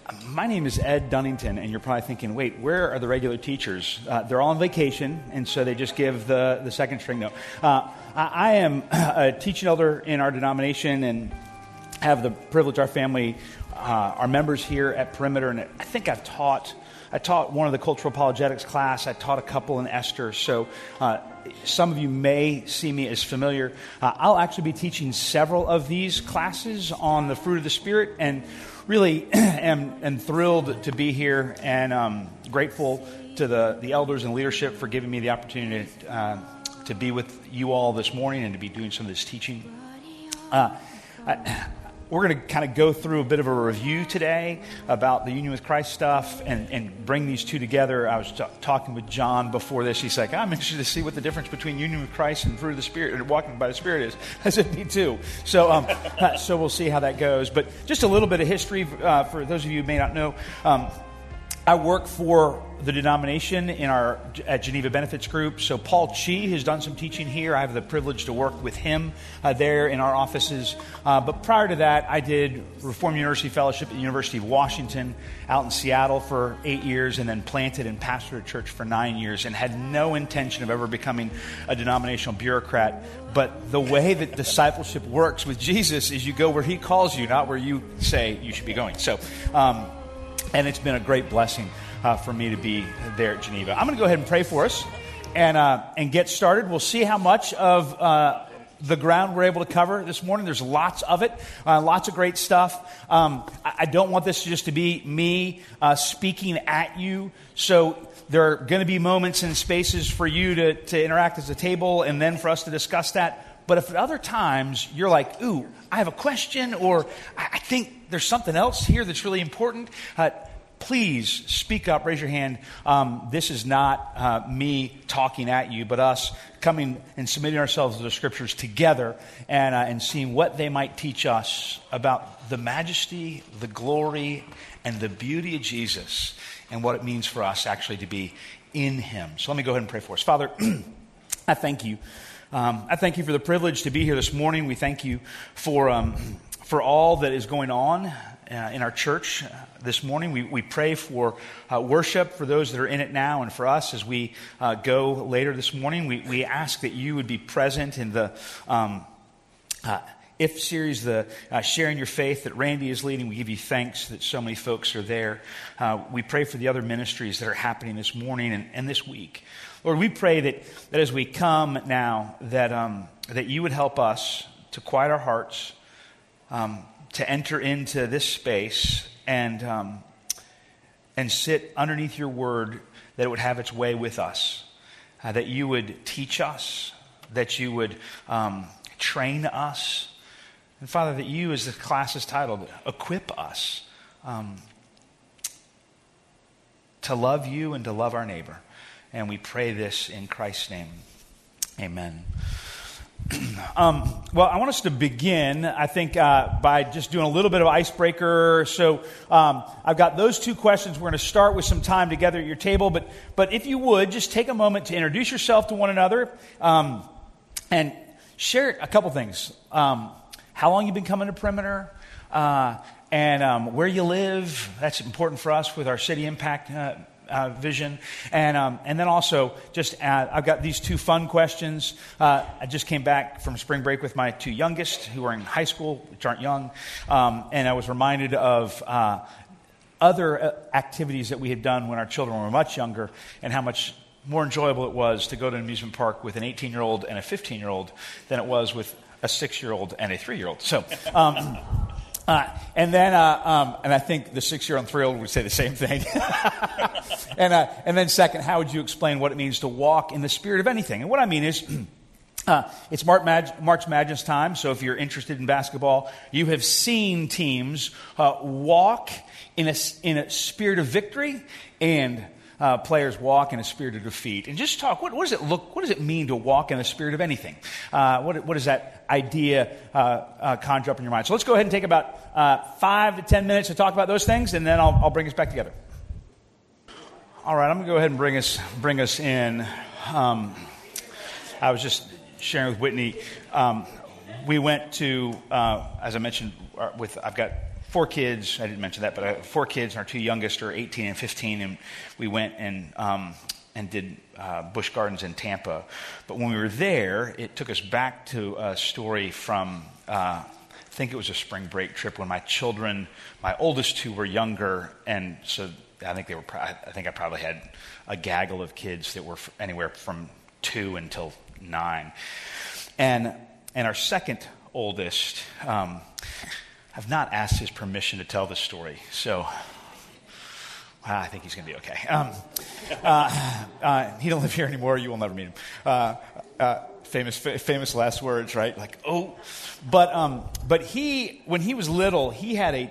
My name is Ed Dunnington, and you're probably thinking, wait, where are the regular teachers? They're all on vacation, and so they just give the second string note. I am a teaching elder in our denomination and have the privilege, our family, our members here at Perimeter, and I think I taught one of the cultural apologetics class. I taught a couple in Esther, so some of you may see me as familiar. I'll actually be teaching several of these classes on the fruit of the Spirit, and really am thrilled to be here, and grateful to the elders and leadership for giving me the opportunity to be with you all this morning and to be doing some of this teaching. We're going to kind of go through a bit of a review today about the Union with Christ stuff and bring these two together. I was talking with John before this. He's like, I'm interested to see what the difference between Union with Christ and fruit of the Spirit and walking by the Spirit is. I said, me too. So so we'll see how that goes. But just a little bit of history for those of you who may not know. I work for the denomination at Geneva Benefits Group. So Paul Chi has done some teaching here. I have the privilege to work with him there in our offices. But prior to that, I did Reformed University Fellowship at the University of Washington out in Seattle for 8 years, and then planted and pastored a church for 9 years, and had no intention of ever becoming a denominational bureaucrat. But the way that discipleship works with Jesus is you go where he calls you, not where you say you should be going. So, and it's been a great blessing for me to be there at Geneva. I'm going to go ahead and pray for us and get started. We'll see how much of the ground we're able to cover this morning. There's lots of it, lots of great stuff. I don't want this just to be me speaking at you. So there are going to be moments and spaces for you to interact as a table, and then for us to discuss that. But if at other times you're like, ooh, I have a question, or I think there's something else here that's really important, please speak up, raise your hand. This is not me talking at you, but us coming and submitting ourselves to the Scriptures together and seeing what they might teach us about the majesty, the glory, and the beauty of Jesus, and what it means for us actually to be in Him. So let me go ahead and pray for us. Father, I thank you. I thank you for the privilege to be here this morning. We thank you for all that is going on in our church this morning. We pray for worship for those that are in it now, and for us as we go later this morning. We ask that you would be present in the IF series, the Sharing Your Faith that Randy is leading. We give you thanks that so many folks are there. We pray for the other ministries that are happening this morning and this week. Lord, we pray that as we come now, that you would help us to quiet our hearts, to enter into this space and sit underneath your word, that it would have its way with us, that you would teach us, that you would train us, and Father, that you, as the class is titled, equip us to love you and to love our neighbor. And we pray this in Christ's name. Amen. Well, I want us to begin, I think, by just doing a little bit of icebreaker. So I've got those two questions. We're going to start with some time together at your table. But if you would, just take a moment to introduce yourself to one another and share a couple things. How long you've been coming to Perimeter, and where you live. That's important for us with our City Impact vision, and then also just I've got these two fun questions. I just came back from spring break with my two youngest, who are in high school, which aren't young, and I was reminded of other activities that we had done when our children were much younger, and how much more enjoyable it was to go to an amusement park with an 18-year-old and a 15-year-old than it was with a 6-year-old and a 3-year-old. So. And I think the 6-year-old and 3-year-old would say the same thing. And then second, how would you explain what it means to walk in the spirit of anything? And what I mean is, it's March Madness time, so if you're interested in basketball, you have seen teams walk in a spirit of victory, and players walk in a spirit of defeat. And just talk, what does it mean to walk in the spirit of anything? What does that idea conjure up in your mind? So let's go ahead and take about 5 to 10 minutes to talk about those things, and then I'll bring us back together. All right, I'm going to go ahead and bring us in. I was just sharing with Whitney. We went to, as I mentioned, I've got 4 kids. I didn't mention that, but I have 4 kids, and our 2 youngest are 18 and 15, and we went and did Busch Gardens in Tampa. But when we were there, it took us back to a story from, I think it was a spring break trip when my oldest 2 were younger, and so I think I probably had a gaggle of kids that were anywhere from 2 until 9. And our second oldest, I've not asked his permission to tell the story, so I think he's going to be okay. He don't live here anymore. You will never meet him. Famous last words, right? Like, oh. But he, when he was little, he had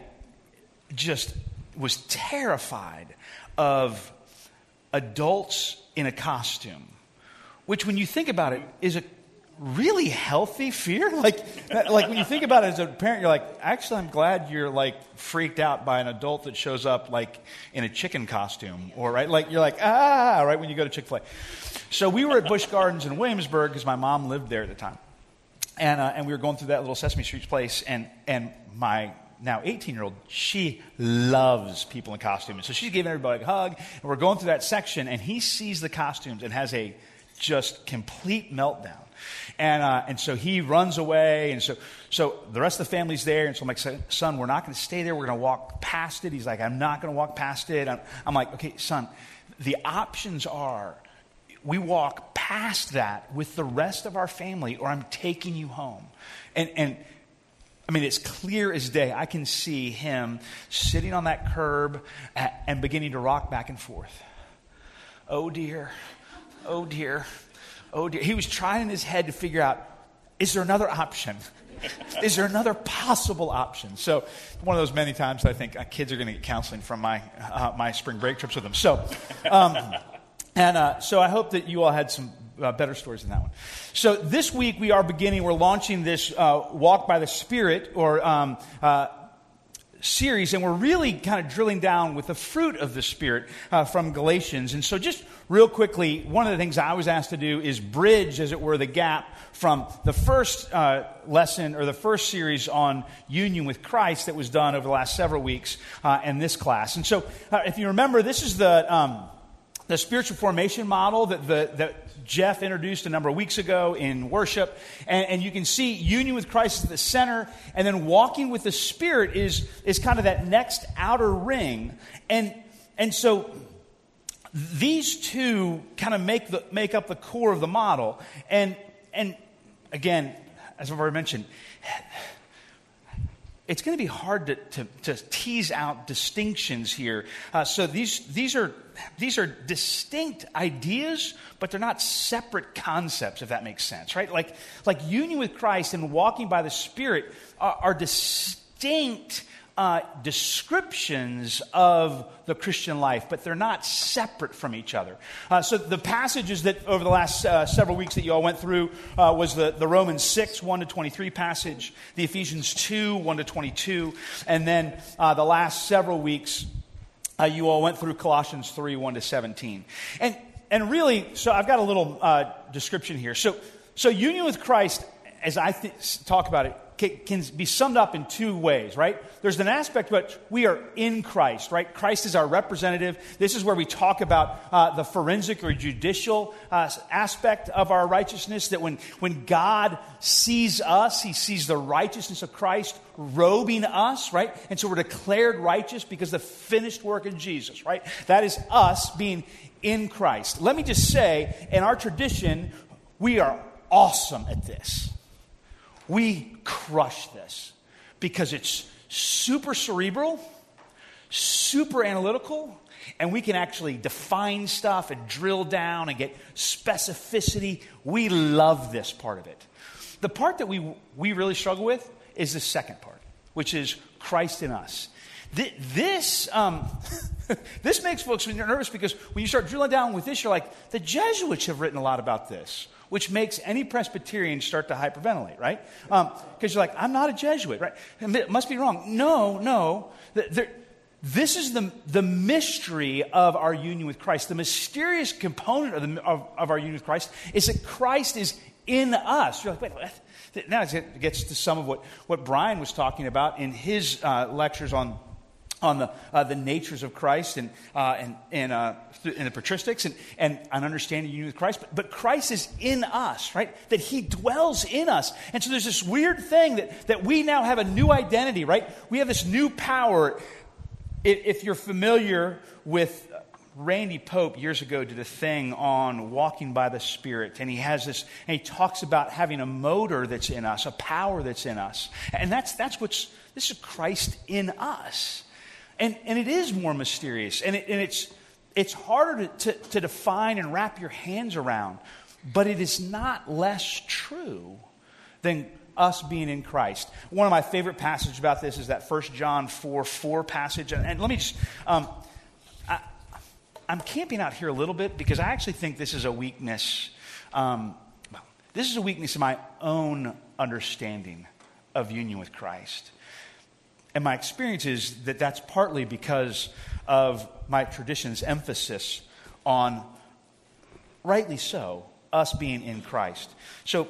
was terrified of adults in a costume, which when you think about it is a really healthy fear. Like when you think about it as a parent, you're like, actually, I'm glad you're like freaked out by an adult that shows up like in a chicken costume, or right, like you're like right when you go to Chick-fil-A. So we were at Busch Gardens in Williamsburg because my mom lived there at the time, and we were going through that little Sesame Street place, and my now 18-year-old, she loves people in costumes, so she's giving everybody a hug, and we're going through that section, and he sees the costumes and has a just complete meltdown. And so he runs away, and so the rest of the family's there, and so I'm like, son, we're not going to stay there, we're going to walk past it. He's like, I'm not going to walk past it. I'm like, okay, son, the options are we walk past that with the rest of our family, or I'm taking you home. And I mean, it's clear as day. I can see him sitting on that curb and beginning to rock back and forth. Oh dear, oh dear. Oh dear. He was trying in his head to figure out, is there another option? Is there another possible option? So one of those many times I think kids are going to get counseling from my spring break trips with them. So, so I hope that you all had some better stories than that one. So this week we're launching this Walk by the Spirit, or series, and we're really kind of drilling down with the fruit of the Spirit from Galatians. And so just real quickly, one of the things I was asked to do is bridge, as it were, the gap from the first lesson, or the first series on union with Christ that was done over the last several weeks, and this class. And so if you remember, this is the spiritual formation model that Jeff introduced a number of weeks ago in worship. And you can see union with Christ is at the center, and then walking with the Spirit is kind of that next outer ring. And so these two kind of make up the core of the model. And again, as I've already mentioned, it's going to be hard to tease out distinctions here. So these are distinct ideas, but they're not separate concepts, if that makes sense, right? Like union with Christ and walking by the Spirit are distinct descriptions of the Christian life, but they're not separate from each other. So the passages that over the last several weeks that you all went through was the Romans 6, 1-23 passage, the Ephesians 2, 1-22, and then the last several weeks you all went through Colossians 3, 1-17. And really, so I've got a little description here. So union with Christ, as I talk about it, can be summed up in 2 ways, right? There's an aspect which we are in Christ, right? Christ is our representative. This is where we talk about the forensic or judicial aspect of our righteousness, that when God sees us, he sees the righteousness of Christ robing us, right? And so we're declared righteous because of the finished work of Jesus, right? That is us being in Christ. Let me just say, in our tradition, we are awesome at this. We crush this because it's super cerebral, super analytical, and we can actually define stuff and drill down and get specificity. We love this part of it. The part that we really struggle with is the second part, which is Christ in us. This makes folks nervous, because when you start drilling down with this, you're like, the Jesuits have written a lot about this, which makes any Presbyterian start to hyperventilate, right? Because you're like, I'm not a Jesuit, right? It must be wrong. No. This is the mystery of our union with Christ. The mysterious component of our union with Christ is that Christ is in us. You're like, wait, what? Now it gets to some of what Brian was talking about in his lectures on the natures of Christ and in the patristics and understanding union with Christ. But Christ is in us, right? That he dwells in us. And so there's this weird thing that we now have a new identity, right? We have this new power. If you're familiar with Randy Pope years ago did a thing on walking by the Spirit, and he has this, and he talks about having a motor that's in us, a power that's in us. And this is Christ in us. And it is more mysterious, and it's harder to define and wrap your hands around, but it is not less true than us being in Christ. One of my favorite passages about this is that 1 John 4:4 passage. And let me just, I'm camping out here a little bit because I actually think this is a weakness. This is a weakness in my own understanding of union with Christ. And my experience is that that's partly because of my tradition's emphasis on, rightly so, us being in Christ. So,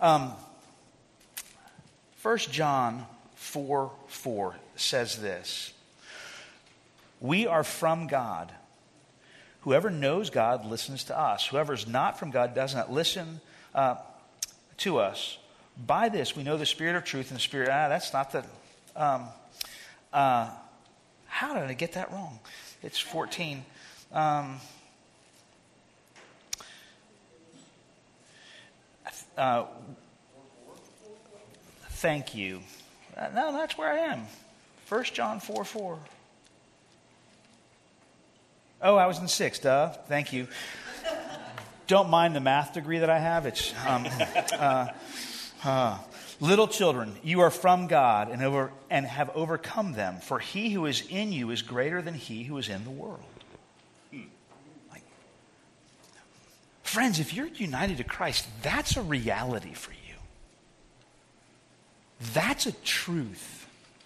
1 John 4:4 says this: "We are from God. Whoever knows God listens to us. Whoever is not from God does not listen to us. By this we know the spirit of truth and the spirit..." That's not the... how did I get that wrong? It's 14. Thank you. No, that's where I am. 1 John 4:4. Oh, I was in 6, duh. Thank you. Don't mind the math degree that I have. It's little children, you are from God and have overcome them. For he who is in you is greater than he who is in the world. Friends, if you're united to Christ, that's a reality for you. That's a truth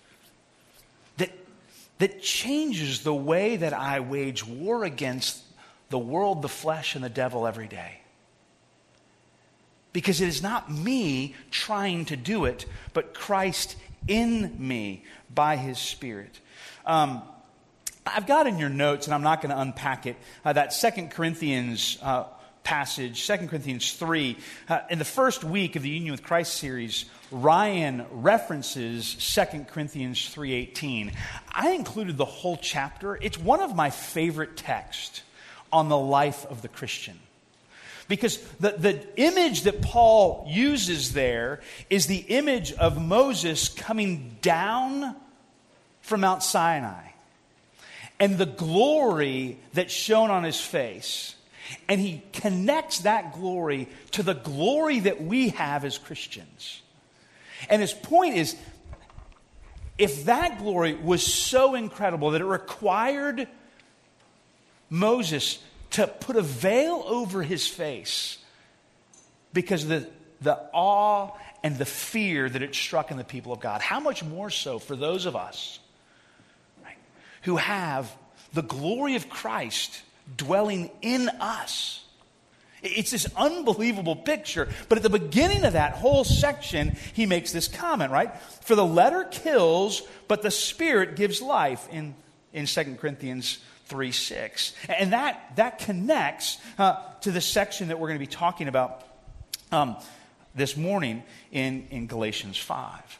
that changes the way that I wage war against the world, the flesh, and the devil every day. Because it is not me trying to do it, but Christ in me by his Spirit. I've got in your notes, and I'm not going to unpack it, that 2 Corinthians passage, 2 Corinthians 3. In the first week of the Union with Christ series, Ryan references 2 Corinthians 3:18. I included the whole chapter. It's one of my favorite texts on the life of the Christian. Because the image that Paul uses there is the image of Moses coming down from Mount Sinai and the glory that shone on his face. And he connects that glory to the glory that we have as Christians. And his point is, if that glory was so incredible that it required Moses to put a veil over his face because of the awe and the fear that it struck in the people of God, how much more so for those of us, right, who have the glory of Christ dwelling in us. It's this unbelievable picture. But at the beginning of that whole section, he makes this comment, right? For the letter kills, but the Spirit gives life in 2 Corinthians 3:6. And that connects to the section that we're going to be talking about this morning in Galatians 5.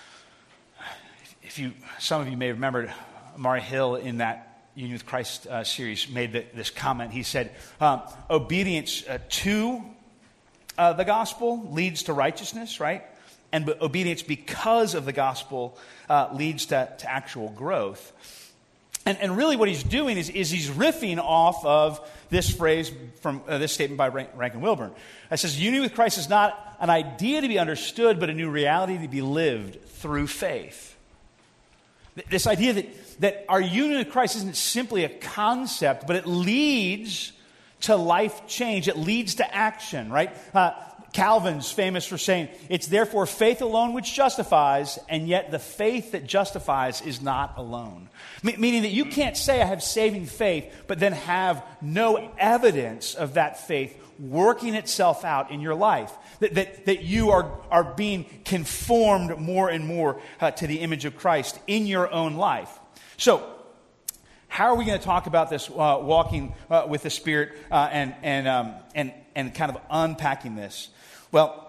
Some of you may remember Mari Hill in that Union with Christ series made this comment. He said, obedience to the gospel leads to righteousness, right? And obedience because of the gospel leads to actual growth. And really what he's doing is he's riffing off of this phrase from this statement by Rankin Wilburn. It says, union with Christ is not an idea to be understood, but a new reality to be lived through faith. This idea that our union with Christ isn't simply a concept, but it leads to life change. It leads to action, right? Calvin's famous for saying, it's therefore faith alone which justifies, and yet the faith that justifies is not alone. Meaning that you can't say I have saving faith, but then have no evidence of that faith working itself out in your life. That you are being conformed more and more to the image of Christ in your own life. So, how are we going to talk about this walking with the Spirit and kind of unpacking this? Well,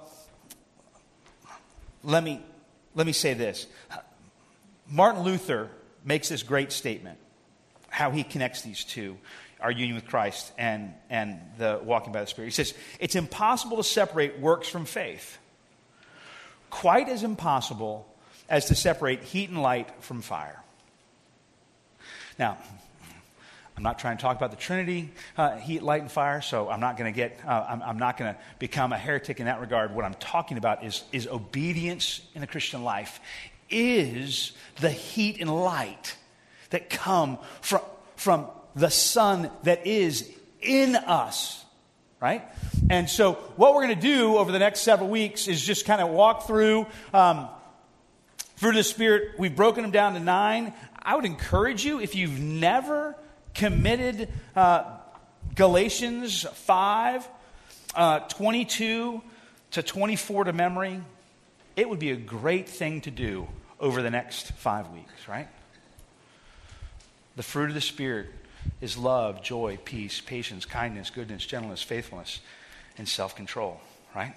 let me say this. Martin Luther makes this great statement, how he connects these two, our union with Christ and the walking by the Spirit. He says, it's impossible to separate works from faith, quite as impossible as to separate heat and light from fire. Now, I'm not trying to talk about the Trinity, heat, light, and fire, so I'm not going to I'm not going to become a heretic in that regard. What I'm talking about is obedience in the Christian life is the heat and light that come from the Son that is in us, right? And so what we're going to do over the next several weeks is just kind of walk through fruit of the Spirit. We've broken them down to 9. I would encourage you, if you've never committed Galatians 5, 22 to 24 to memory, it would be a great thing to do over the next 5 weeks, right? The fruit of the Spirit is love, joy, peace, patience, kindness, goodness, gentleness, faithfulness, and self-control, right?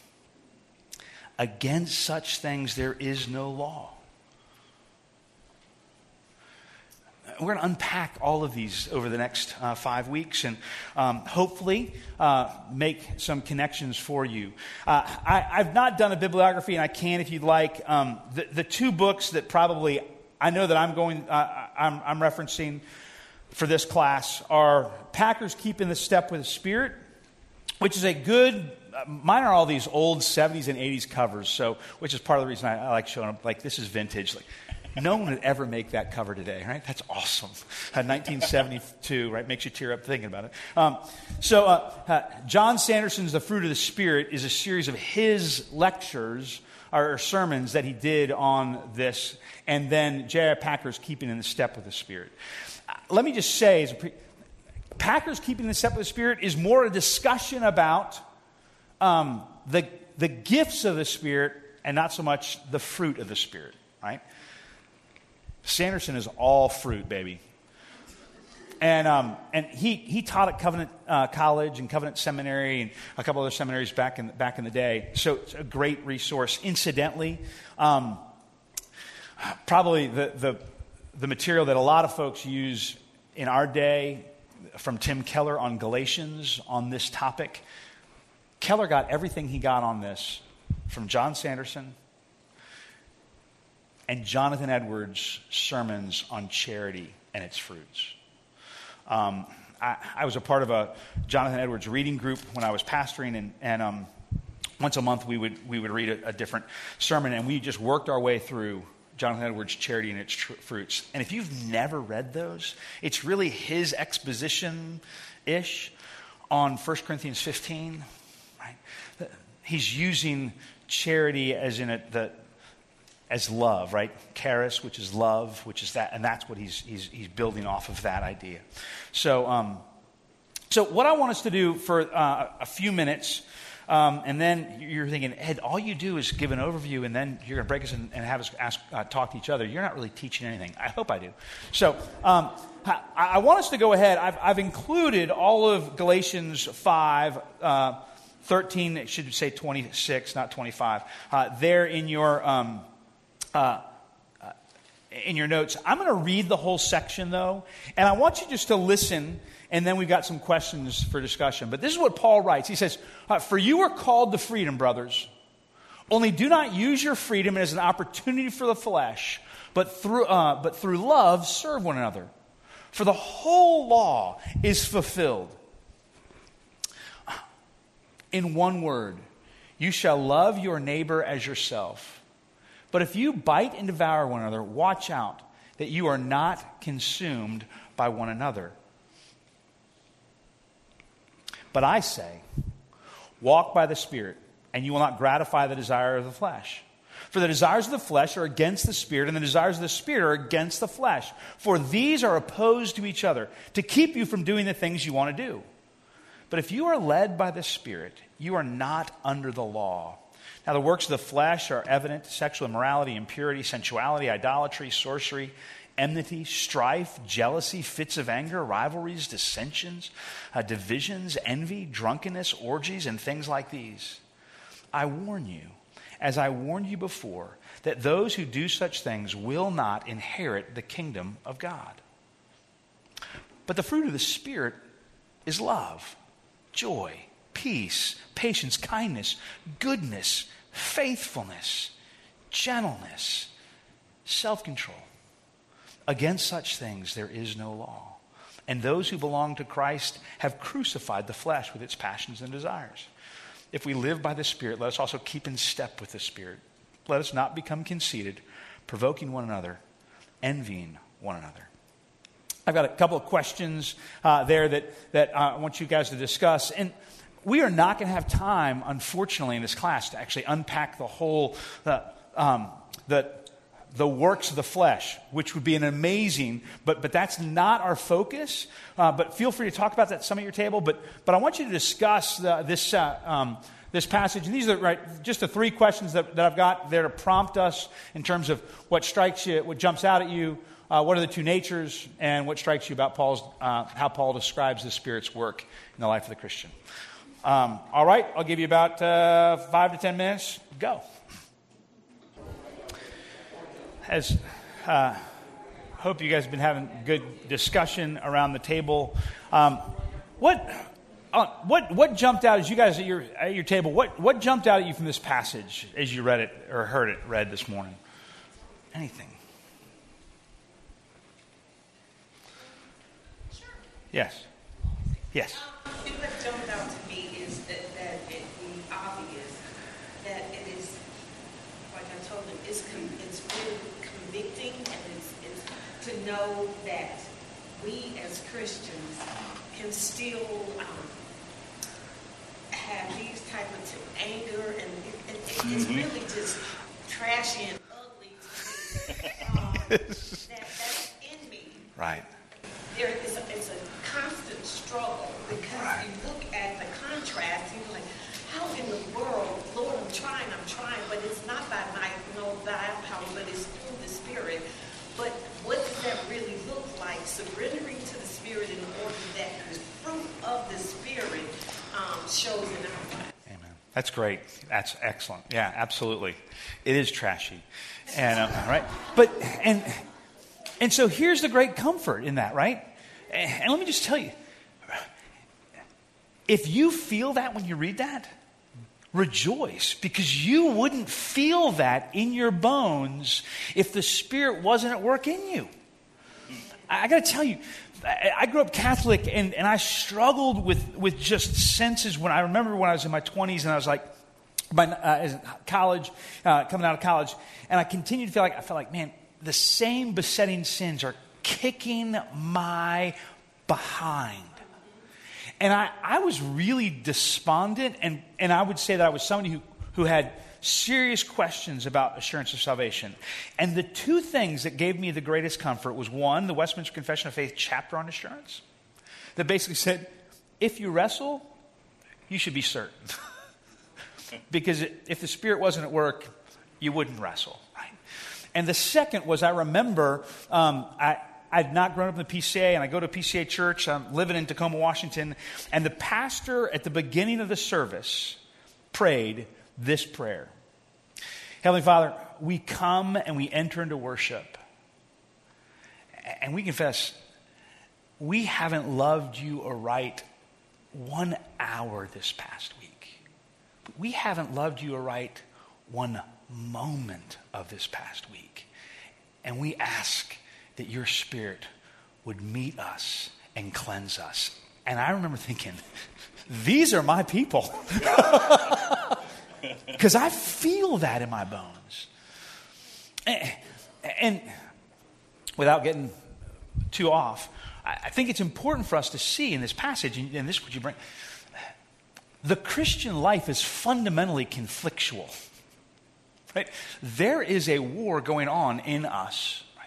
Against such things there is no law. We're going to unpack all of these over the next 5 weeks and hopefully make some connections for you. I've not done a bibliography, and I can if you'd like. The 2 books that probably I know that I'm referencing for this class are Packer's Keeping the Step with the Spirit, which is a good. Mine are all these old 70s and 80s covers, so which is part of the reason I like showing up. Like, this is vintage. Like, no one would ever make that cover today, right? That's awesome. 1972, right? Makes you tear up thinking about it. John Sanderson's The Fruit of the Spirit is a series of his lectures or sermons that he did on this, and then J.I. Packer's Keeping in the Step with the Spirit. Let me just say, Packer's Keeping in the Step with the Spirit is more a discussion about the gifts of the Spirit and not so much the fruit of the Spirit, right? Sanderson is all fruit, baby. And he taught at Covenant College and Covenant Seminary and a couple other seminaries back in the day. So it's a great resource. Incidentally, probably the material that a lot of folks use in our day from Tim Keller on Galatians on this topic. Keller got everything he got on this from John Sanderson and Jonathan Edwards' sermons on charity and its fruits. I was a part of a Jonathan Edwards reading group when I was pastoring, and once a month we would read a different sermon, and we just worked our way through Jonathan Edwards' Charity and its Fruits. And if you've never read those, it's really his exposition-ish on 1 Corinthians 15. Right? He's using charity as in as love, right? Charis, which is love, which is that, and that's what he's building off of that idea. So what I want us to do for a few minutes, and then you're thinking, Ed, all you do is give an overview, and then you're going to break us and have us talk to each other. You're not really teaching anything. I hope I do. So I want us to go ahead. I've included all of Galatians 5, 13. It should say 26, not 25. There in your notes. I'm going to read the whole section, though, and I want you just to listen, and then we've got some questions for discussion. But this is what Paul writes. He says, "For you are called to freedom, brothers. Only do not use your freedom as an opportunity for the flesh, but through love serve one another. For the whole law is fulfilled in one word: you shall love your neighbor as yourself. But if you bite and devour one another, watch out that you are not consumed by one another. But I say, walk by the Spirit, and you will not gratify the desire of the flesh. For the desires of the flesh are against the Spirit, and the desires of the Spirit are against the flesh. For these are opposed to each other, to keep you from doing the things you want to do. But if you are led by the Spirit, you are not under the law. Now, the works of the flesh are evident: sexual immorality, impurity, sensuality, idolatry, sorcery, enmity, strife, jealousy, fits of anger, rivalries, dissensions, divisions, envy, drunkenness, orgies, and things like these. I warn you, as I warned you before, that those who do such things will not inherit the kingdom of God. But the fruit of the Spirit is love, joy, peace, patience, kindness, goodness, faithfulness, gentleness, self-control. Against such things there is no law. And those who belong to Christ have crucified the flesh with its passions and desires. If we live by the Spirit, let us also keep in step with the Spirit. Let us not become conceited, provoking one another, envying one another. I've got a couple of questions there that I want you guys to discuss. And we are not going to have time, unfortunately, in this class to actually unpack the whole, the works of the flesh, which would be an amazing, but that's not our focus. But feel free to talk about that at some at your table. But I want you to discuss this passage. And these are just the three questions that I've got there to prompt us in terms of what strikes you, what jumps out at you, what are the two natures, and what strikes you about how Paul describes the Spirit's work in the life of the Christian. All right, I'll give you about 5 to 10 minutes. Go. As hope you guys have been having good discussion around the table. What jumped out as you guys at your table? What jumped out at you from this passage as you read it or heard it read this morning? Anything? Sure. Yes. Yes. What jumped out to me is that it be obvious that it is, like I told him, it's really convicting, and it's to know that we as Christians can still have these type of anger, and it's really just trashy and ugly to me. That's in me. Right. It's a constant struggle, because you look at the contrast, you're like, how in the world, Lord, I'm trying, but it's not by might, no, by power, but it's through the Spirit. But what does that really look like? Surrendering to the Spirit in order that the fruit of the Spirit shows in our life. Amen. That's great. That's excellent. Yeah, absolutely. It is trashy, and right. But and so here's the great comfort in that, right? And let me just tell you, if you feel that when you read that, rejoice, because you wouldn't feel that in your bones if the Spirit wasn't at work in you. I got to tell you, I grew up Catholic, and I struggled with just senses I remember when I was in my 20s, and I was like, college, coming out of college, and I continued to felt like, man, the same besetting sins are kicking my behind. And I was really despondent, and I would say that I was somebody who had serious questions about assurance of salvation. And the two things that gave me the greatest comfort was, one, the Westminster Confession of Faith chapter on assurance, that basically said, if you wrestle, you should be certain. Because if the Spirit wasn't at work, you wouldn't wrestle. Right? And the second was, I remember I'd not grown up in the PCA, and I go to a PCA church. I'm living in Tacoma, Washington, and the pastor at the beginning of the service prayed this prayer. Heavenly Father, we come and we enter into worship, and we confess we haven't loved you aright 1 hour this past week. We haven't loved you aright 1 moment of this past week. And we ask that your Spirit would meet us and cleanse us. And I remember thinking, these are my people. Because I feel that in my bones. And without getting too off, I think it's important for us to see in this passage, and this is what you bring, the Christian life is fundamentally conflictual. Right? There is a war going on in us. Right?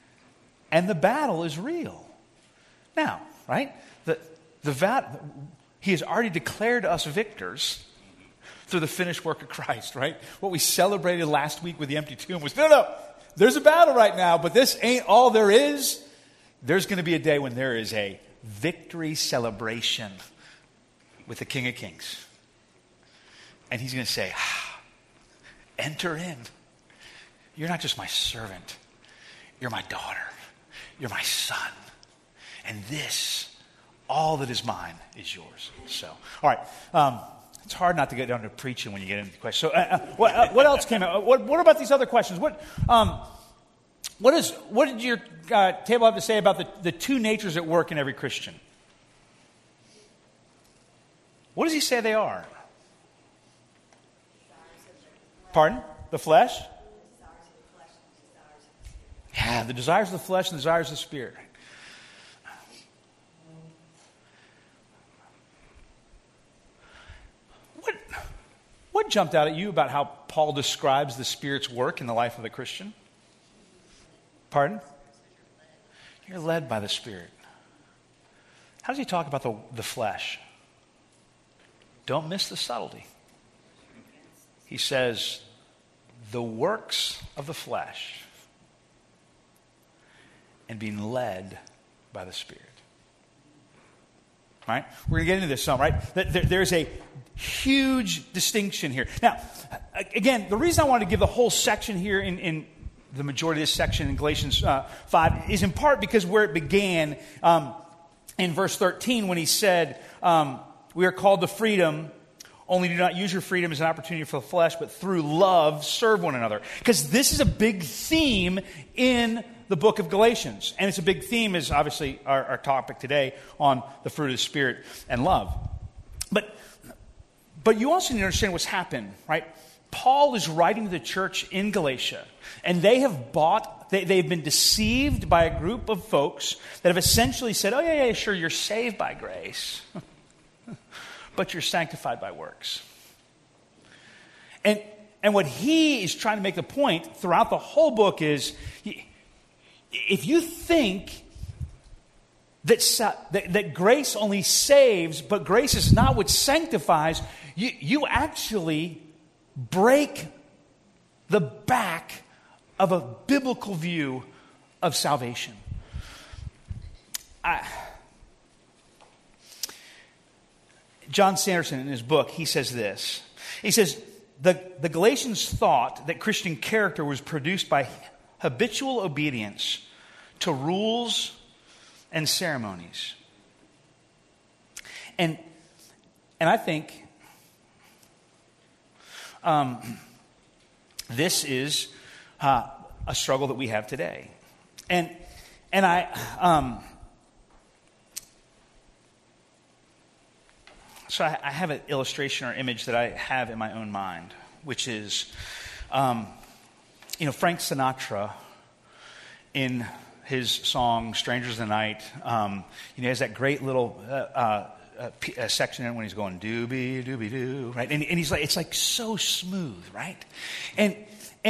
And the battle is real. Now, right? He has already declared us victors through the finished work of Christ, right? What we celebrated last week with the empty tomb was, no, there's a battle right now, but this ain't all there is. There's going to be a day when there is a victory celebration with the King of Kings. And he's going to say, enter in. You're not just my servant. You're my daughter. You're my son. And this, all that is mine, is yours. So, all right. It's hard not to get down to preaching when you get into the question. So, what else came out? What about these other questions? What did your table have to say about the two natures at work in every Christian? What does he say they are? Pardon? The flesh? Yeah, the desires of the flesh and the desires of the spirit. What jumped out at you about how Paul describes the Spirit's work in the life of the Christian? Pardon? You're led by the Spirit. How does he talk about the flesh? Don't miss the subtlety. He says, the works of the flesh and being led by the Spirit. Right? We're going to get into this some, right? There's a huge distinction here. Now, again, the reason I wanted to give the whole section here in the majority of this section in Galatians 5 is in part because where it began in verse 13 when he said, we are called to freedom, only do not use your freedom as an opportunity for the flesh, but through love serve one another. Because this is a big theme in the book of Galatians. And it's a big theme is obviously our topic today on the fruit of the Spirit and love. But you also need to understand what's happened, right? Paul is writing to the church in Galatia, and they have they've been deceived by a group of folks that have essentially said, oh yeah, sure, you're saved by grace, but you're sanctified by works. And what he is trying to make the point throughout the whole book is, if you think that grace only saves, but grace is not what sanctifies, you actually break the back of a biblical view of salvation. John Sanderson, in his book, he says this. He says, the Galatians thought that Christian character was produced by habitual obedience to rules and ceremonies. And I think this is a struggle that we have today. And so I have an illustration or image that I have in my own mind, which is, Frank Sinatra in his song "Strangers in the Night," he has that great little section in it when he's going doobie doobie doo, right? And he's like, it's like so smooth, right? And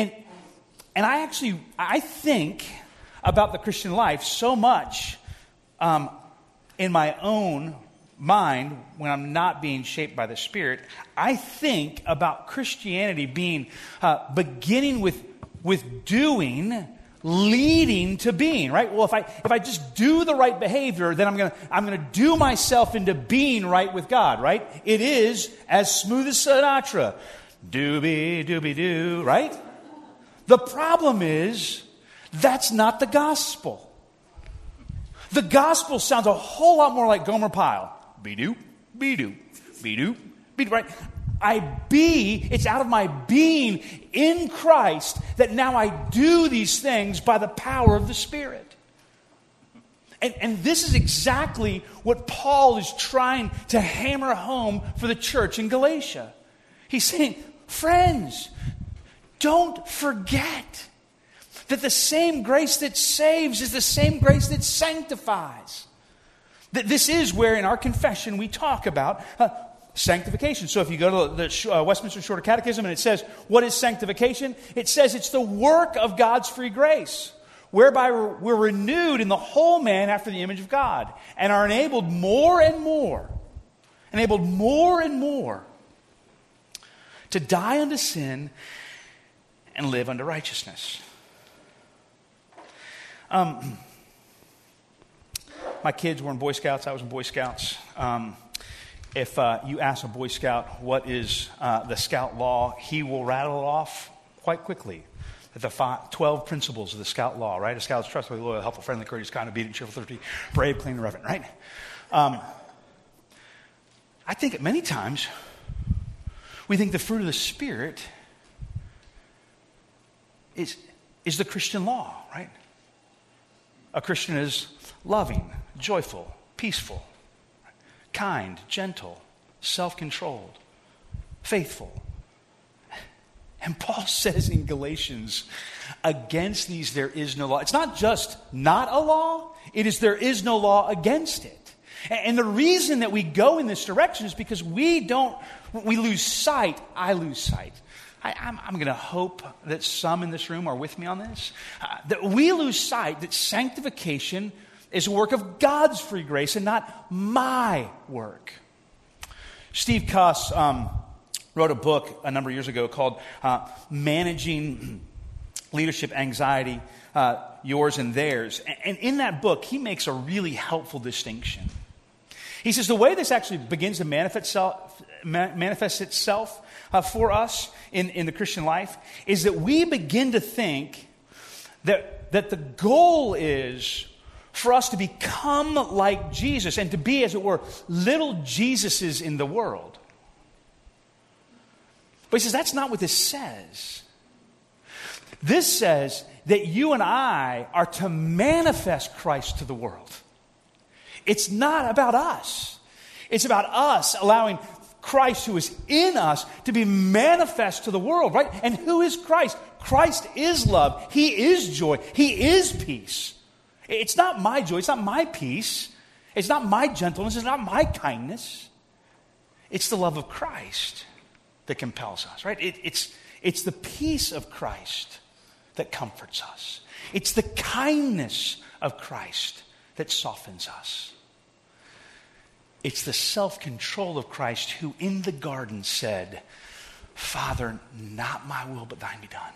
I think about the Christian life so much in my own mind when I'm not being shaped by the Spirit. I think about Christianity being beginning with doing, leading to being, right? Well, if I just do the right behavior, then I'm gonna do myself into being right with God, right? It is as smooth as Sinatra, doobie doobie doo, right? The problem is that's not the gospel. The gospel sounds a whole lot more like Gomer Pyle. Be-doo, be-doo, be-doo, be-doo, right? It's out of my being in Christ that now I do these things by the power of the Spirit. And this is exactly what Paul is trying to hammer home for the church in Galatia. He's saying, friends, don't forget that the same grace that saves is the same grace that sanctifies. That this is where in our confession we talk about sanctification. So if you go to the Westminster Shorter Catechism and it says, what is sanctification? It says it's the work of God's free grace, whereby we're renewed in the whole man after the image of God and are enabled more and more. And enabled more and more to die unto sin and live unto righteousness. My kids were in Boy Scouts. I was in Boy Scouts. If you ask a Boy Scout what is the Scout law, he will rattle it off quite quickly. The 12 principles of the Scout law, right? A Scout is trustworthy, loyal, helpful, friendly, courteous, kind, obedient, cheerful, thrifty, brave, clean, and reverent, right? I think at many times we think the fruit of the Spirit is the Christian law, right? A Christian is loving, joyful, peaceful, kind, gentle, self-controlled, faithful. And Paul says in Galatians, against these there is no law. It's not just not a law, it is there is no law against it. And the reason that we go in this direction is because we lose sight. I lose sight. I'm going to hope that some in this room are with me on this. That we lose sight that sanctification is a work of God's free grace and not my work. Steve Cuss wrote a book a number of years ago called Managing Leadership Anxiety, Yours and Theirs. And in that book, he makes a really helpful distinction. He says the way this actually begins to manifest itself for us in the Christian life is that we begin to think that the goal is for us to become like Jesus and to be, as it were, little Jesuses in the world. But he says that's not what this says. This says that you and I are to manifest Christ to the world. It's not about us. It's about us allowing Christ who is in us to be manifest to the world, right? And who is Christ? Christ is love. He is joy. He is peace. It's not my joy. It's not my peace. It's not my gentleness. It's not my kindness. It's the love of Christ that compels us, right? It's the peace of Christ that comforts us. It's the kindness of Christ that softens us. It's the self-control of Christ who in the garden said, Father, not my will but thine be done.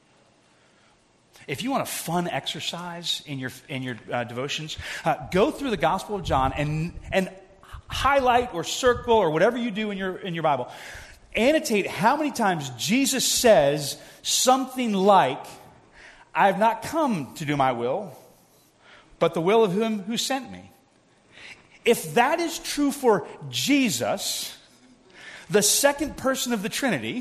If you want a fun exercise in your devotions, go through the Gospel of John and highlight or circle or whatever you do in your Bible. Annotate how many times Jesus says something like, I have not come to do my will, but the will of him who sent me. If that is true for Jesus, the second person of the Trinity,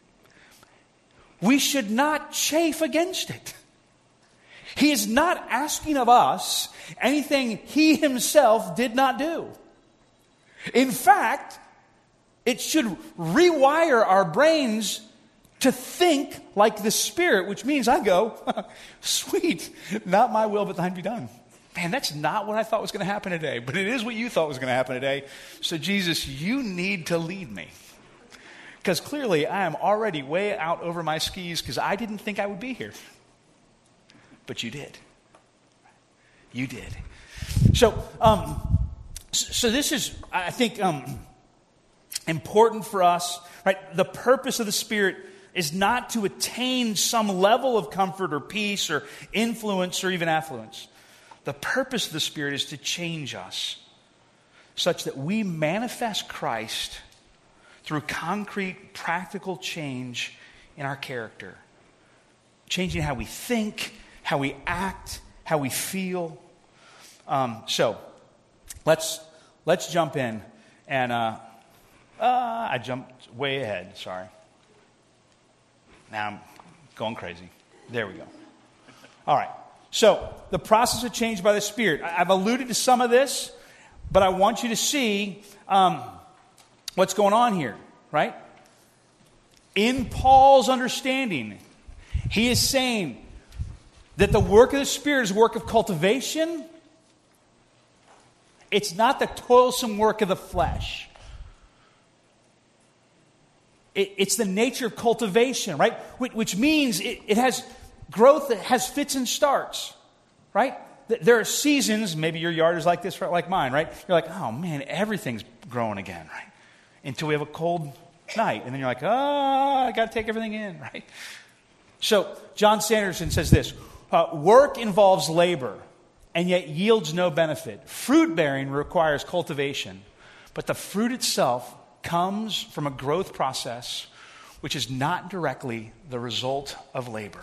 we should not chafe against it. He is not asking of us anything he himself did not do. In fact, it should rewire our brains to think like the Spirit, which means I go, sweet, not my will, but thine be done. Man, that's not what I thought was going to happen today, but it is what you thought was going to happen today. So Jesus, you need to lead me. Because clearly I am already way out over my skis because I didn't think I would be here. But you did. You did. So this is, I think, important for us, right? The purpose of the Spirit is not to attain some level of comfort or peace or influence or even affluence. The purpose of the Spirit is to change us such that we manifest Christ through concrete, practical change in our character. Changing how we think, how we act, how we feel. So let's jump in. And I jumped way ahead, sorry. Now I'm going crazy. There we go. All right. So, the process of change by the Spirit. I've alluded to some of this, but I want you to see what's going on here, right? In Paul's understanding, he is saying that the work of the Spirit is a work of cultivation. It's not the toilsome work of the flesh. It's the nature of cultivation, right? Which means it has growth that has fits and starts, right? There are seasons, maybe your yard is like this, like mine, right? You're like, oh man, everything's growing again, right? Until we have a cold night. And then you're like, oh, I got to take everything in, right? So John Sanderson says this, work involves labor and yet yields no benefit. Fruit bearing requires cultivation, but the fruit itself comes from a growth process which is not directly the result of labor.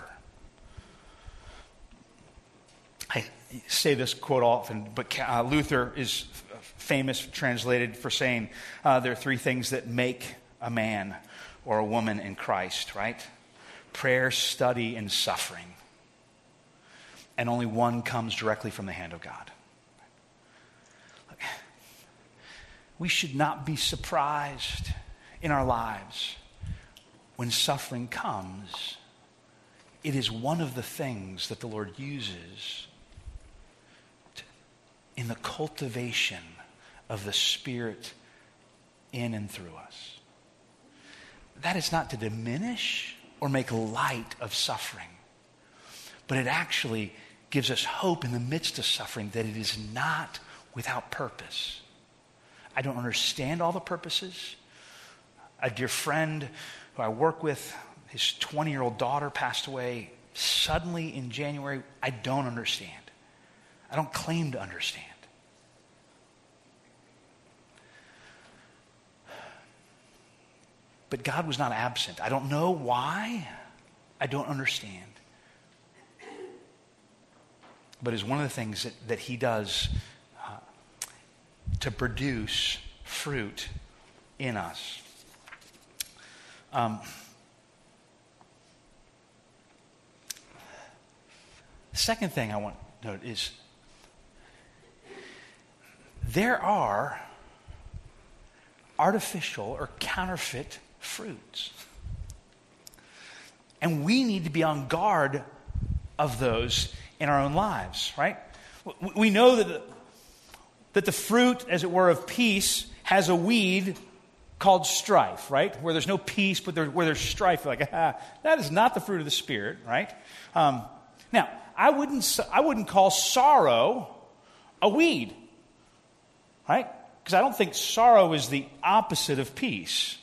I say this quote often, but Luther is famous, translated, for saying there are three things that make a man or a woman in Christ, right? Prayer, study, and suffering. And only one comes directly from the hand of God. We should not be surprised in our lives when suffering comes. It is one of the things that the Lord uses in the cultivation of the Spirit in and through us. That is not to diminish or make light of suffering, but it actually gives us hope in the midst of suffering that it is not without purpose. I don't understand all the purposes. A dear friend who I work with, his 20-year-old daughter passed away suddenly in January. I don't understand. I don't claim to understand. But God was not absent. I don't know why. I don't understand. But it's one of the things that he does to produce fruit in us. The second thing I want to note is there are artificial or counterfeit fruits. And we need to be on guard of those in our own lives, right? We know that the fruit, as it were, of peace has a weed called strife, right? Where there's no peace, but where there's strife, you're like, that is not the fruit of the Spirit, right? Now, I wouldn't call sorrow a weed, right? Because I don't think sorrow is the opposite of peace.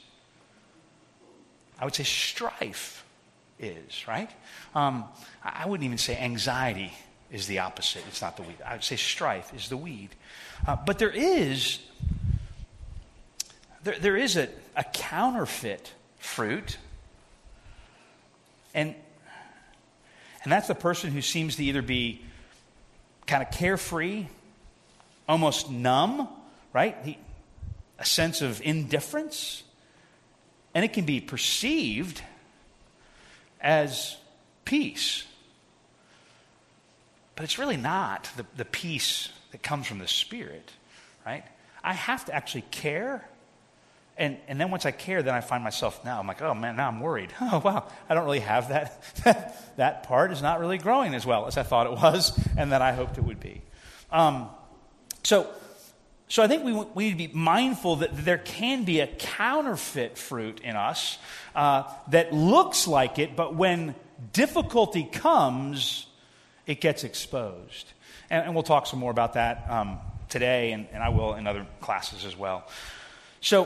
I would say strife is, right? I wouldn't even say anxiety is the opposite. It's not the weed. I would say strife is the weed. But there is a counterfeit fruit. And that's the person who seems to either be kind of carefree, almost numb, right? A sense of indifference. And it can be perceived as peace. But it's really not the peace that comes from the Spirit, right? I have to actually care. And then once I care, then I find myself now, I'm like, oh man, now I'm worried. Oh wow, I don't really have that. That part is not really growing as well as I thought it was and that I hoped it would be. So I think we need to be mindful that there can be a counterfeit fruit in us that looks like it, but when difficulty comes, it gets exposed. And we'll talk some more about that today, and I will in other classes as well. So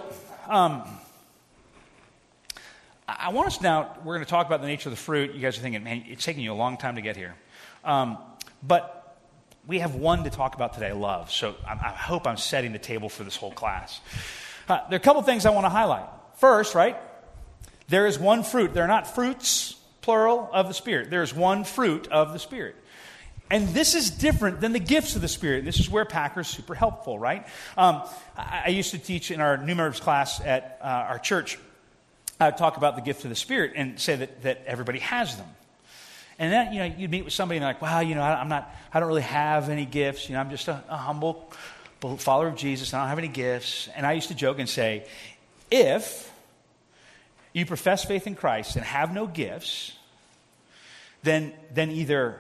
I want us now, we're going to talk about the nature of the fruit. You guys are thinking, man, it's taking you a long time to get here. But we have one to talk about today, love. So I hope I'm setting the table for this whole class. There are a couple things I want to highlight. First, right, there is one fruit. They're not fruits, plural, of the Spirit. There is one fruit of the Spirit. And this is different than the gifts of the Spirit. This is where Packer's super helpful, right? I used to teach in our New Members class at our church. I would talk about the gift of the Spirit and say that everybody has them. And then, you'd meet with somebody and they're like, wow, I don't really have any gifts. I'm just a humble follower of Jesus. I don't have any gifts. And I used to joke and say, if you profess faith in Christ and have no gifts, then either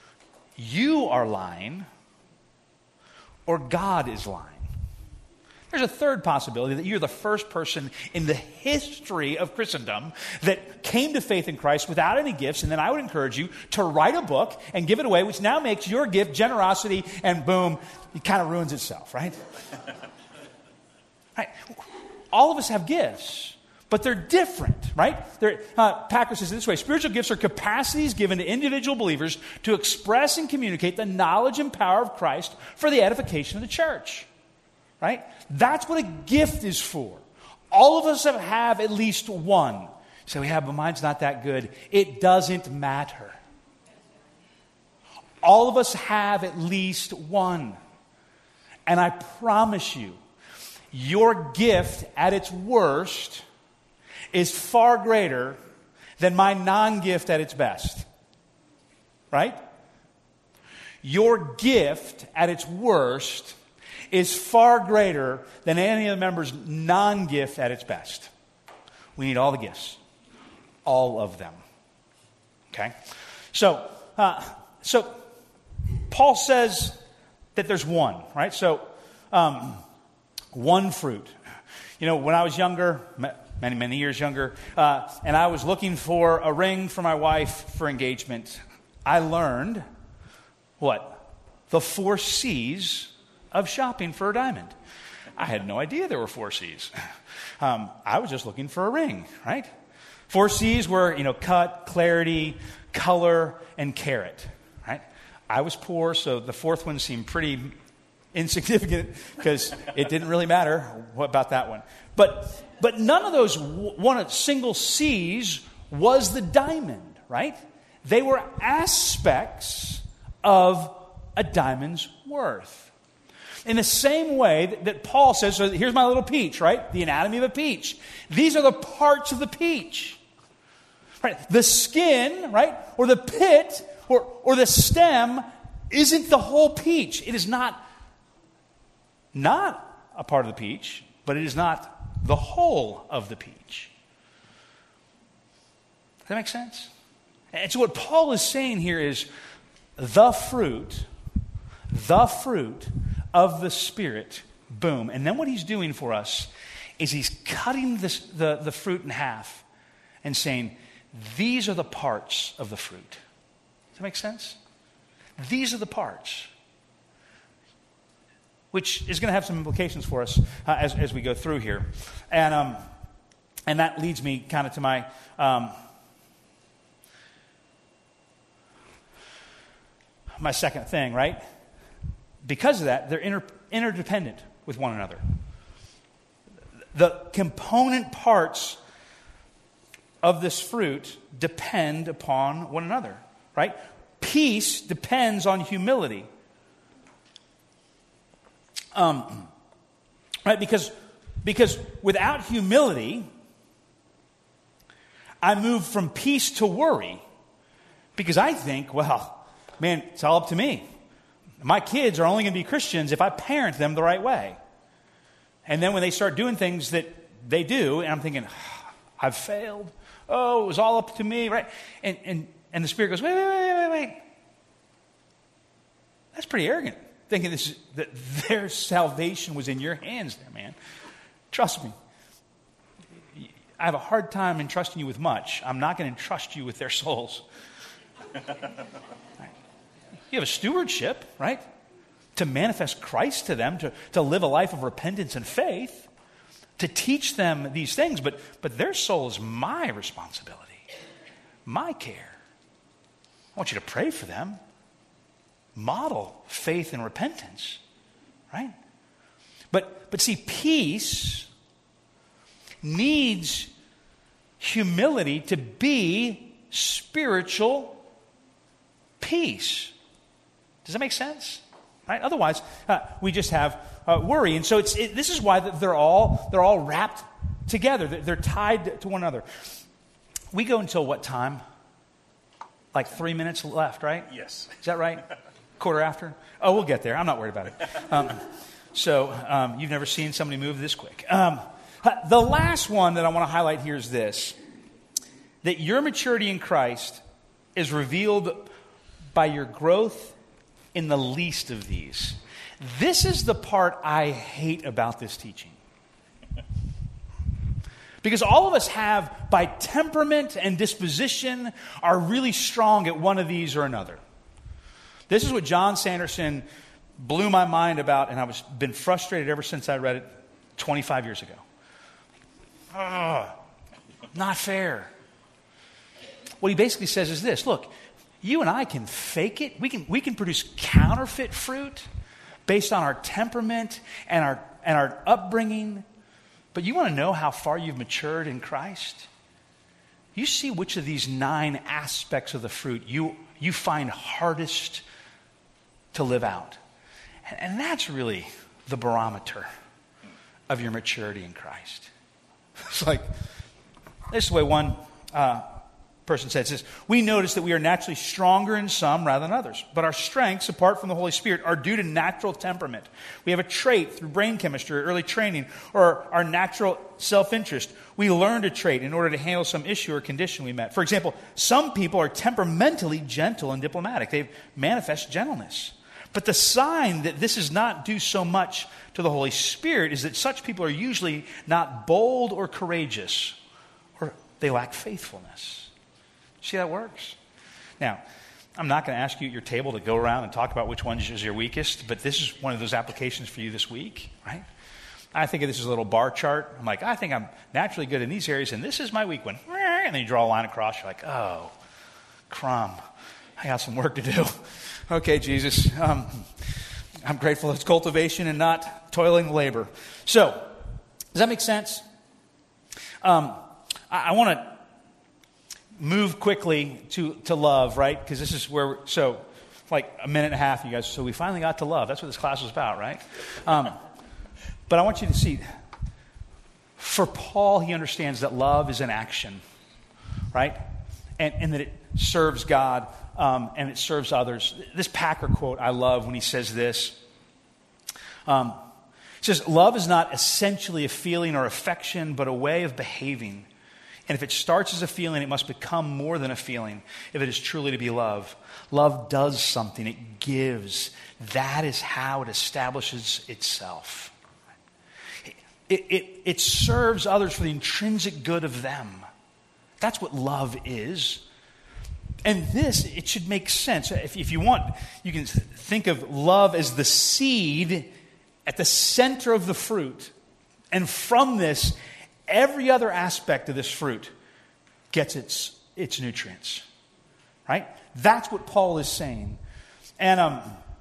you are lying or God is lying. There's a third possibility that you're the first person in the history of Christendom that came to faith in Christ without any gifts, and then I would encourage you to write a book and give it away, which now makes your gift generosity, and boom, it kind of ruins itself, right? Right? All of us have gifts, but they're different, right? Packer says it this way: spiritual gifts are capacities given to individual believers to express and communicate the knowledge and power of Christ for the edification of the church. Right? That's what a gift is for. All of us have at least one. So we have, but mine's not that good. It doesn't matter. All of us have at least one. And I promise you, your gift at its worst is far greater than my non-gift at its best. Right? Your gift at its worst is far greater than any of the members' non-gift at its best. We need all the gifts. All of them. Okay? So Paul says that there's one, right? So, one fruit. You know, when I was younger, many, many years younger, and I was looking for a ring for my wife for engagement, I learned what? The 4 C's of shopping for a diamond. I had no idea there were 4 C's. I was just looking for a ring, right? 4 C's were, cut, clarity, color, and carat, right? I was poor, so the 4th one seemed pretty insignificant because it didn't really matter. What about that one? But none of those single C's was the diamond, right? They were aspects of a diamond's worth. In the same way that Paul says, so here's my little peach, right? The anatomy of a peach. These are the parts of the peach. Right? The skin, right? Or the pit, or the stem isn't the whole peach. It is not a part of the peach, but it is not the whole of the peach. Does that make sense? And so what Paul is saying here is the fruit of the Spirit, boom. And then what he's doing for us is he's cutting the fruit in half and saying, these are the parts of the fruit. Does that make sense? These are the parts. Which is going to have some implications for us as we go through here. And that leads me kind of to my second thing, right? Because of that, they're interdependent with one another. The component parts of this fruit depend upon one another, right? Peace depends on humility. Right? Because without humility, I move from peace to worry. Because I think, well, man, it's all up to me. My kids are only going to be Christians if I parent them the right way. And then when they start doing things that they do, and I'm thinking, I've failed. Oh, it was all up to me, right? And the Spirit goes, wait. That's pretty arrogant, thinking that their salvation was in your hands there, man. Trust me. I have a hard time entrusting you with much. I'm not going to entrust you with their souls. You have a stewardship, right? To manifest Christ to them, to live a life of repentance and faith, to teach them these things. But their soul is my responsibility, my care. I want you to pray for them. Model faith and repentance, right? But see, peace needs humility to be spiritual peace. Does that make sense? Right? Otherwise, we just have worry, and so this is why they're all wrapped together. They're tied to one another. We go until what time? Like 3 minutes left, right? Yes. Is that right? Quarter after? Oh, we'll get there. I'm not worried about it. So you've never seen somebody move this quick. The last one that I want to highlight here is this: that your maturity in Christ is revealed by your growth in the least of these. This is the part I hate about this teaching. Because all of us have, by temperament and disposition, are really strong at one of these or another. This is what John Sanderson blew my mind about, and I've been frustrated ever since I read it 25 years ago. Not fair. What he basically says is this: look, you and I can fake it. We can produce counterfeit fruit based on our temperament and our upbringing. But you want to know how far you've matured in Christ? You see which of these 9 aspects of the fruit you find hardest to live out. And that's really the barometer of your maturity in Christ. It's like, this is the way one person said this: we notice that we are naturally stronger in some rather than others, but our strengths, apart from the Holy Spirit, are due to natural temperament. We have a trait through brain chemistry or early training, or our natural self-interest. We learned a trait in order to handle some issue or condition we met. For example, some people are temperamentally gentle and diplomatic. They manifest gentleness. But the sign that this is not due so much to the Holy Spirit is that such people are usually not bold or courageous, or they lack faithfulness. See how that works? Now, I'm not going to ask you at your table to go around and talk about which one is your weakest, but this is one of those applications for you this week, right? I think of this as a little bar chart. I'm like, I think I'm naturally good in these areas, and this is my weak one. And then you draw a line across. You're like, oh, crumb. I got some work to do. Okay, Jesus. I'm grateful it's cultivation and not toiling labor. So, does that make sense? I want to move quickly to love, right? Because this is where like a minute and a half, you guys. So we finally got to love. That's what this class was about, right? But I want you to see, for Paul, he understands that love is an action, right? And that it serves God and it serves others. This Packer quote I love when he says this. He says, love is not essentially a feeling or affection, but a way of behaving. And if it starts as a feeling, it must become more than a feeling if it is truly to be love. Love does something. It gives. That is how it establishes itself. It serves others for the intrinsic good of them. That's what love is. And this, it should make sense. If you want, you can think of love as the seed at the center of the fruit. And from this, every other aspect of this fruit gets its nutrients, right? That's what Paul is saying. And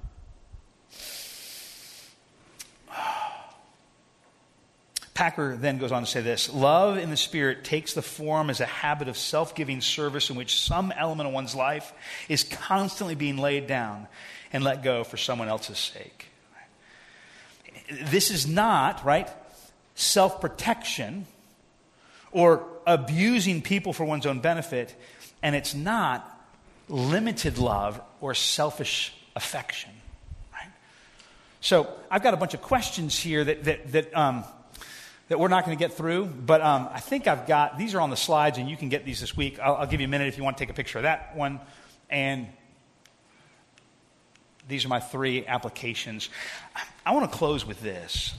Packer then goes on to say this: love in the Spirit takes the form as a habit of self-giving service in which some element of one's life is constantly being laid down and let go for someone else's sake. This is not, right, self-protection or abusing people for one's own benefit, and it's not limited love or selfish affection, right? So I've got a bunch of questions here that we're not going to get through, but I think I've got, these are on the slides, and you can get these this week. I'll give you a minute if you want to take a picture of that one, and these are my 3 applications. I want to close with this.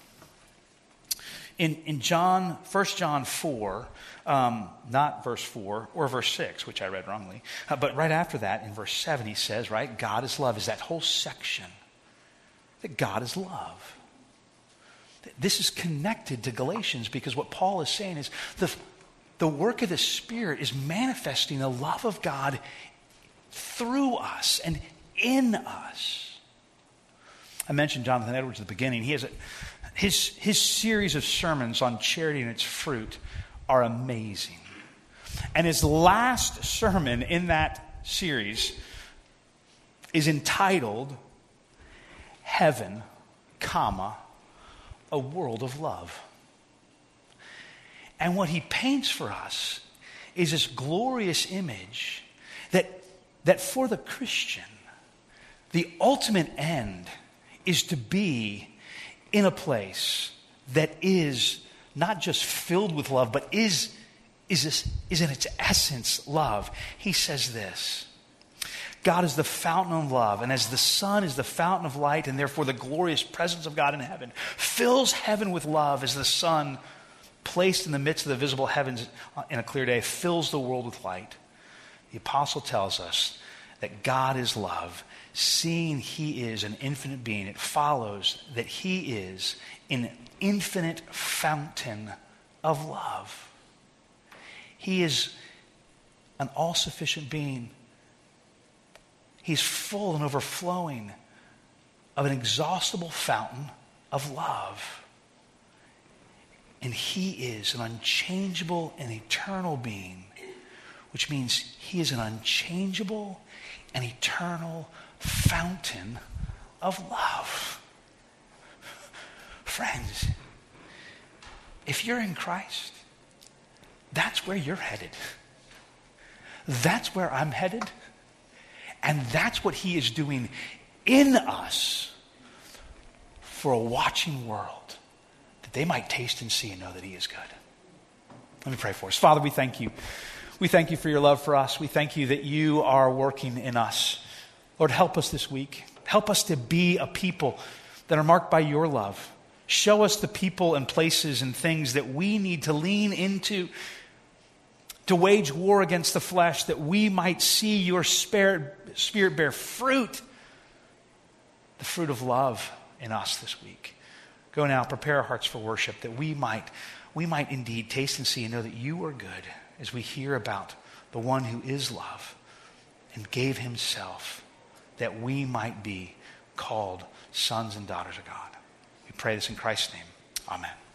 In 1 John 4, not verse 4 or verse 6, which I read wrongly, but right after that, in verse 7, he says, right, God is love, is that whole section, that God is love. This is connected to Galatians because what Paul is saying is the work of the Spirit is manifesting the love of God through us and in us. I mentioned Jonathan Edwards at the beginning. He has his series of sermons on charity and its fruit are amazing. And his last sermon in that series is entitled Heaven, a World of Love. And what he paints for us is this glorious image that for the Christian, the ultimate end is to be in a place that is not just filled with love, but is in its essence love. He says this: God is the fountain of love, and as the sun is the fountain of light, and therefore the glorious presence of God in heaven fills heaven with love, as the sun placed in the midst of the visible heavens in a clear day fills the world with light. The apostle tells us that God is love. Seeing he is an infinite being, it follows that he is an infinite fountain of love. He is an all-sufficient being. He's full and overflowing of an inexhaustible fountain of love. And he is an unchangeable and eternal being, which means he is an unchangeable and eternal fountain of love. Friends, if you're in Christ, that's where you're headed. That's where I'm headed. And that's what he is doing in us for a watching world, that they might taste and see and know that he is good. Let me pray for us. Father, we thank you. We thank you for your love for us. We thank you that you are working in us. Lord, help us this week. Help us to be a people that are marked by your love. Show us the people and places and things that we need to lean into to wage war against the flesh, that we might see your spirit bear fruit, the fruit of love in us this week. Go now, prepare our hearts for worship, that we might indeed taste and see and know that you are good, as we hear about the one who is love and gave himself that we might be called sons and daughters of God. We pray this in Christ's name. Amen.